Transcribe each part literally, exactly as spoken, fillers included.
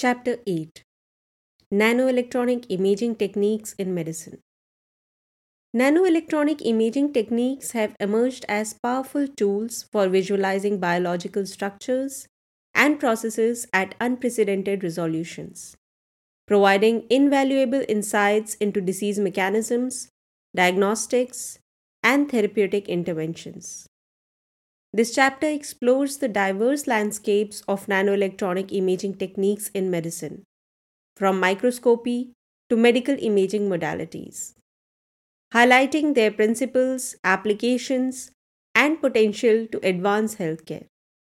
Chapter eight Nanoelectronic Imaging Techniques in Medicine. Nanoelectronic imaging techniques have emerged as powerful tools for visualizing biological structures and processes at unprecedented resolutions, providing invaluable insights into disease mechanisms, diagnostics, and therapeutic interventions. This chapter explores the diverse landscapes of nanoelectronic imaging techniques in medicine, from microscopy to medical imaging modalities, highlighting their principles, applications, and potential to advance healthcare.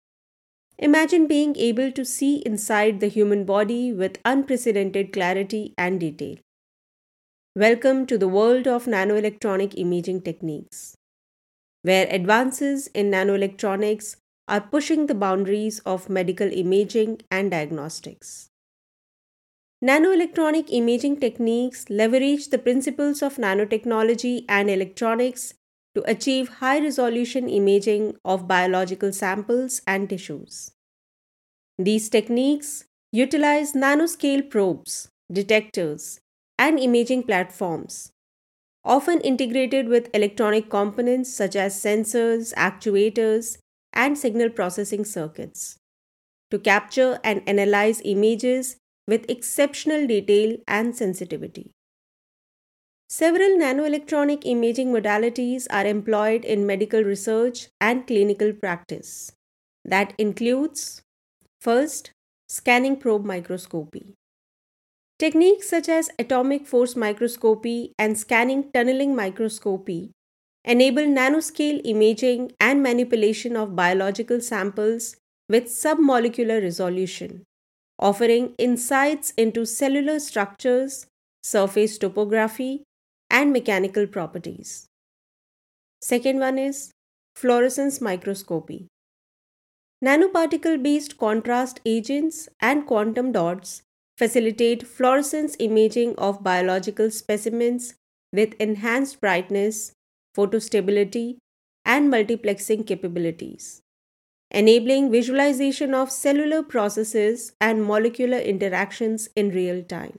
Imagine being able to see inside the human body with unprecedented clarity and detail. Welcome to the world of nanoelectronic imaging techniques, where advances in nanoelectronics are pushing the boundaries of medical imaging and diagnostics. Nanoelectronic imaging techniques leverage the principles of nanotechnology and electronics to achieve high resolution imaging of biological samples and tissues. These techniques utilize nanoscale probes, detectors, and imaging platforms, often integrated with electronic components such as sensors, actuators, and signal processing circuits, to capture and analyze images with exceptional detail and sensitivity. Several nanoelectronic imaging modalities are employed in medical research and clinical practice. That includes, first, scanning probe microscopy. Techniques such as atomic force microscopy and scanning tunneling microscopy enable nanoscale imaging and manipulation of biological samples with submolecular resolution, offering insights into cellular structures, surface topography, and mechanical properties. Second one is fluorescence microscopy. Nanoparticle based contrast agents and quantum dots facilitate fluorescence imaging of biological specimens with enhanced brightness, photostability, and multiplexing capabilities, enabling visualization of cellular processes and molecular interactions in real time.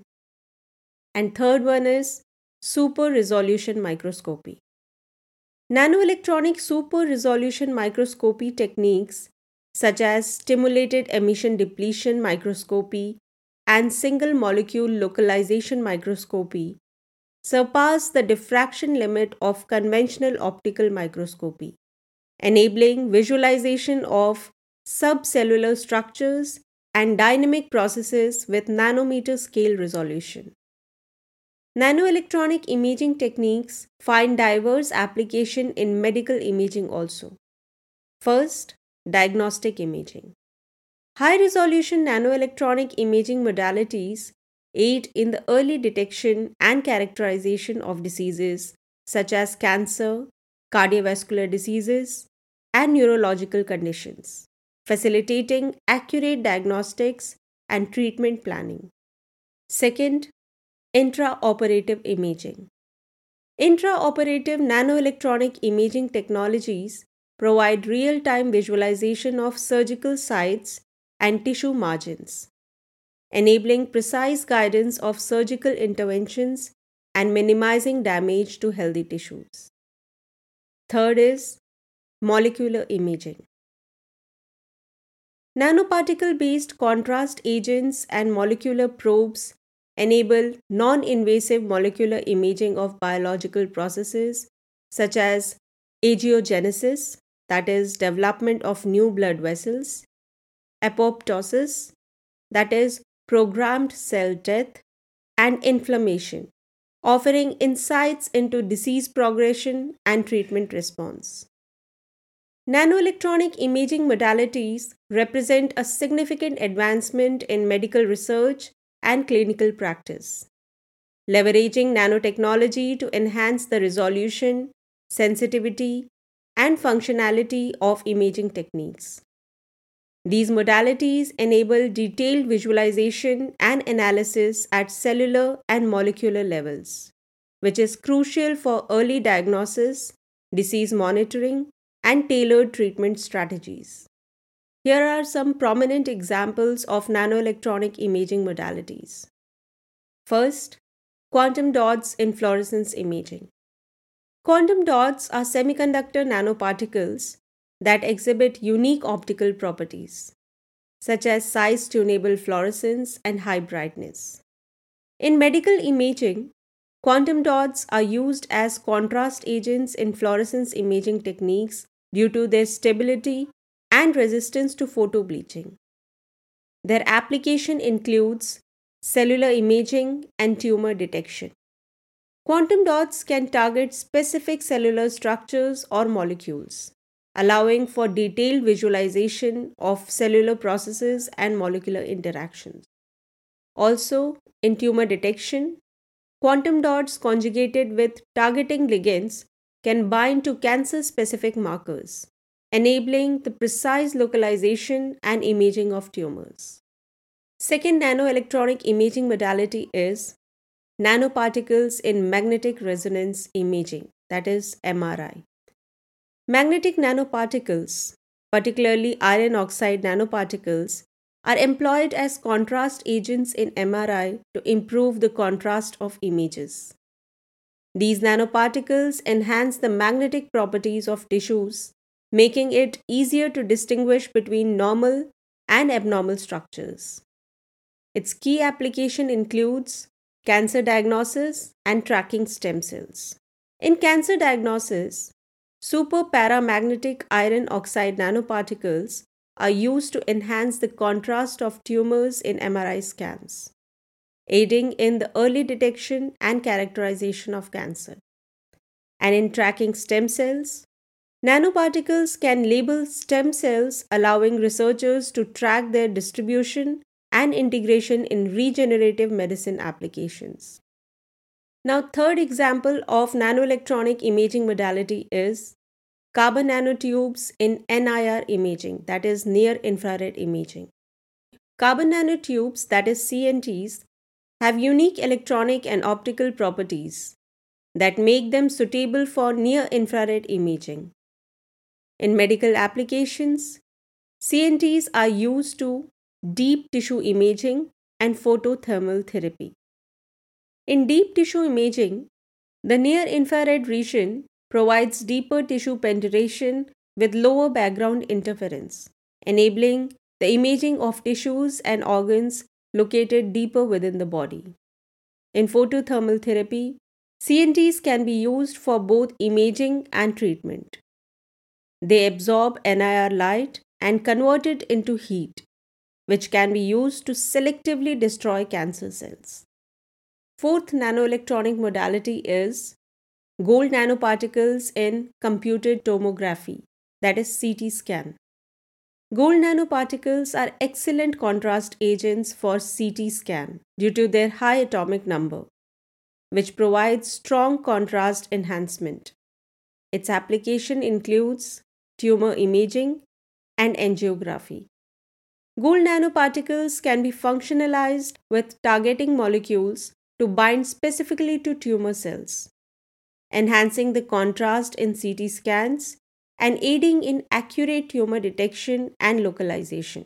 And third one is super resolution microscopy. Nanoelectronic super resolution microscopy techniques such as stimulated emission depletion microscopy and single molecule localization microscopy surpass the diffraction limit of conventional optical microscopy, enabling visualization of subcellular structures and dynamic processes with nanometer scale resolution. Nanoelectronic imaging techniques find diverse application in medical imaging also. First, diagnostic imaging. High-resolution nanoelectronic imaging modalities aid in the early detection and characterization of diseases such as cancer, cardiovascular diseases, and neurological conditions, facilitating accurate diagnostics and treatment planning. Second, intraoperative imaging. Intraoperative nanoelectronic imaging technologies provide real-time visualization of surgical sites and tissue margins, enabling precise guidance of surgical interventions and minimizing damage to healthy tissues. Third is molecular imaging. Nanoparticle-based contrast agents and molecular probes enable non-invasive molecular imaging of biological processes such as angiogenesis, that is, development of new blood vessels, apoptosis, that is, programmed cell death, and inflammation, offering insights into disease progression and treatment response. Nanoelectronic imaging modalities represent a significant advancement in medical research and clinical practice, leveraging nanotechnology to enhance the resolution, sensitivity, and functionality of imaging techniques. These modalities enable detailed visualization and analysis at cellular and molecular levels, which is crucial for early diagnosis, disease monitoring, and tailored treatment strategies. Here are some prominent examples of nanoelectronic imaging modalities. First, quantum dots in fluorescence imaging. Quantum dots are semiconductor nanoparticles that exhibit unique optical properties, such as size tunable fluorescence and high brightness. In medical imaging, quantum dots are used as contrast agents in fluorescence imaging techniques due to their stability and resistance to photobleaching. Their application includes cellular imaging and tumor detection. Quantum dots can target specific cellular structures or molecules, allowing for detailed visualization of cellular processes and molecular interactions. Also, in tumor detection, quantum dots conjugated with targeting ligands can bind to cancer specific markers, enabling the precise localization and imaging of tumors. Second nanoelectronic imaging modality is nanoparticles in magnetic resonance imaging, that is M R I. Magnetic nanoparticles, particularly iron oxide nanoparticles, are employed as contrast agents in M R I to improve the contrast of images. These nanoparticles enhance the magnetic properties of tissues, making it easier to distinguish between normal and abnormal structures. Its key application includes cancer diagnosis and tracking stem cells. In cancer diagnosis, super paramagnetic iron oxide nanoparticles are used to enhance the contrast of tumors in M R I scans, aiding in the early detection and characterization of cancer. And in tracking stem cells, nanoparticles can label stem cells, allowing researchers to track their distribution and integration in regenerative medicine applications. Now, third example of nanoelectronic imaging modality is carbon nanotubes in N I R imaging, that is near infrared imaging. Carbon nanotubes, that is C N Ts, have unique electronic and optical properties that make them suitable for near infrared imaging. In medical applications, C N Ts are used to deep tissue imaging and photothermal therapy. In deep tissue imaging, the near infrared region provides deeper tissue penetration with lower background interference, enabling the imaging of tissues and organs located deeper within the body. In photothermal therapy, C N Ts can be used for both imaging and treatment. They absorb N I R light and convert it into heat, which can be used to selectively destroy cancer cells. Fourth nanoelectronic modality is gold nanoparticles in computed tomography, that is C T scan. Gold nanoparticles are excellent contrast agents for C T scan due to their high atomic number, which provides strong contrast enhancement. Its application includes tumor imaging and angiography. Gold nanoparticles can be functionalized with targeting molecules to bind specifically to tumor cells, enhancing the contrast in C T scans and aiding in accurate tumor detection and localization.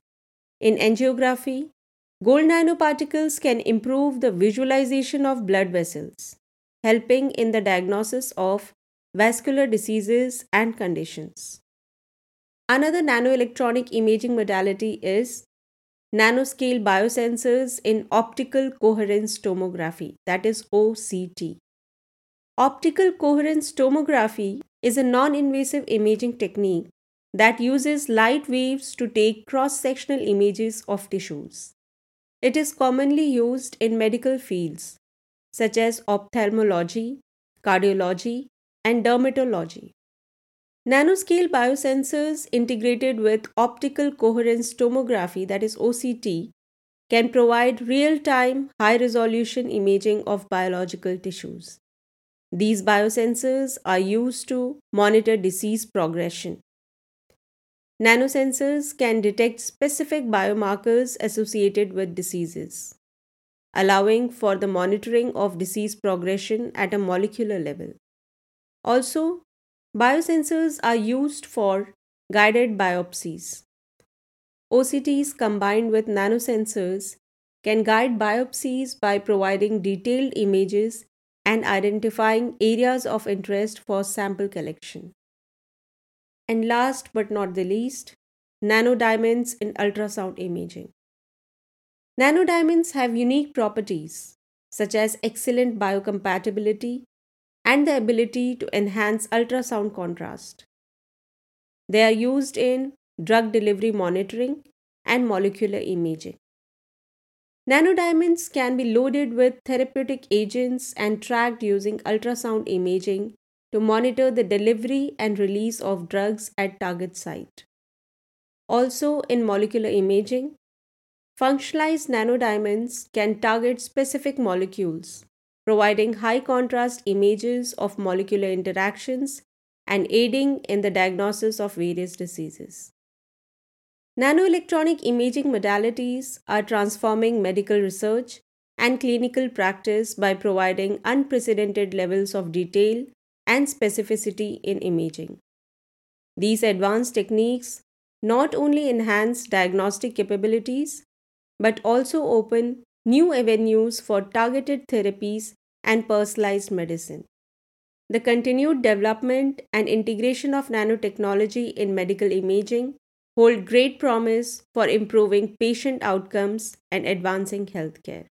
In angiography, gold nanoparticles can improve the visualization of blood vessels, helping in the diagnosis of vascular diseases and conditions. Another nanoelectronic imaging modality is nanoscale biosensors in optical coherence tomography, that is O C T. Optical coherence tomography is a non-invasive imaging technique that uses light waves to take cross-sectional images of tissues. It is commonly used in medical fields such as ophthalmology, cardiology, and dermatology. Nanoscale biosensors integrated with optical coherence tomography, that is O C T, can provide real-time, high-resolution imaging of biological tissues. These biosensors are used to monitor disease progression. Nanosensors can detect specific biomarkers associated with diseases, allowing for the monitoring of disease progression at a molecular level. Also, biosensors are used for guided biopsies, O C Ts combined with nanosensors can guide biopsies by providing detailed images and identifying areas of interest for sample collection. And last but not the least, nanodiamonds in ultrasound imaging. Nanodiamonds have unique properties such as excellent biocompatibility and the ability to enhance ultrasound contrast. They are used in drug delivery monitoring and molecular imaging. Nanodiamonds can be loaded with therapeutic agents and tracked using ultrasound imaging to monitor the delivery and release of drugs at target site. Also, in molecular imaging, functionalized nanodiamonds can target specific molecules, providing high contrast images of molecular interactions and aiding in the diagnosis of various diseases. Nanoelectronic imaging modalities are transforming medical research and clinical practice by providing unprecedented levels of detail and specificity in imaging. These advanced techniques not only enhance diagnostic capabilities but also open new avenues for targeted therapies and personalized medicine. The continued development and integration of nanotechnology in medical imaging hold great promise for improving patient outcomes and advancing healthcare.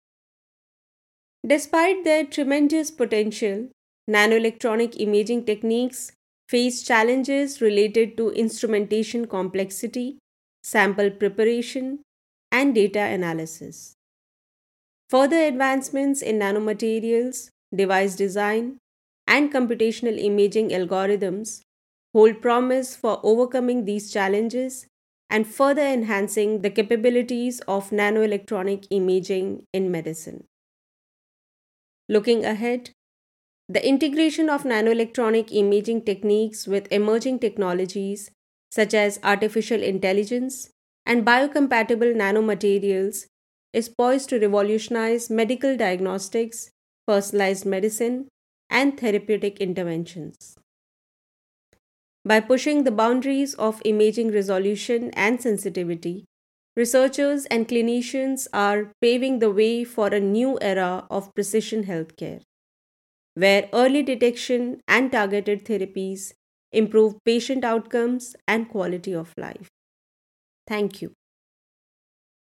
Despite their tremendous potential, nanoelectronic imaging techniques face challenges related to instrumentation complexity, sample preparation, and data analysis. Further advancements in nanomaterials, device design, and computational imaging algorithms hold promise for overcoming these challenges and further enhancing the capabilities of nanoelectronic imaging in medicine. Looking ahead, the integration of nanoelectronic imaging techniques with emerging technologies such as artificial intelligence and biocompatible nanomaterials is poised to revolutionize medical diagnostics, personalized medicine, and therapeutic interventions. By pushing the boundaries of imaging resolution and sensitivity, researchers and clinicians are paving the way for a new era of precision healthcare, where early detection and targeted therapies improve patient outcomes and quality of life. Thank you.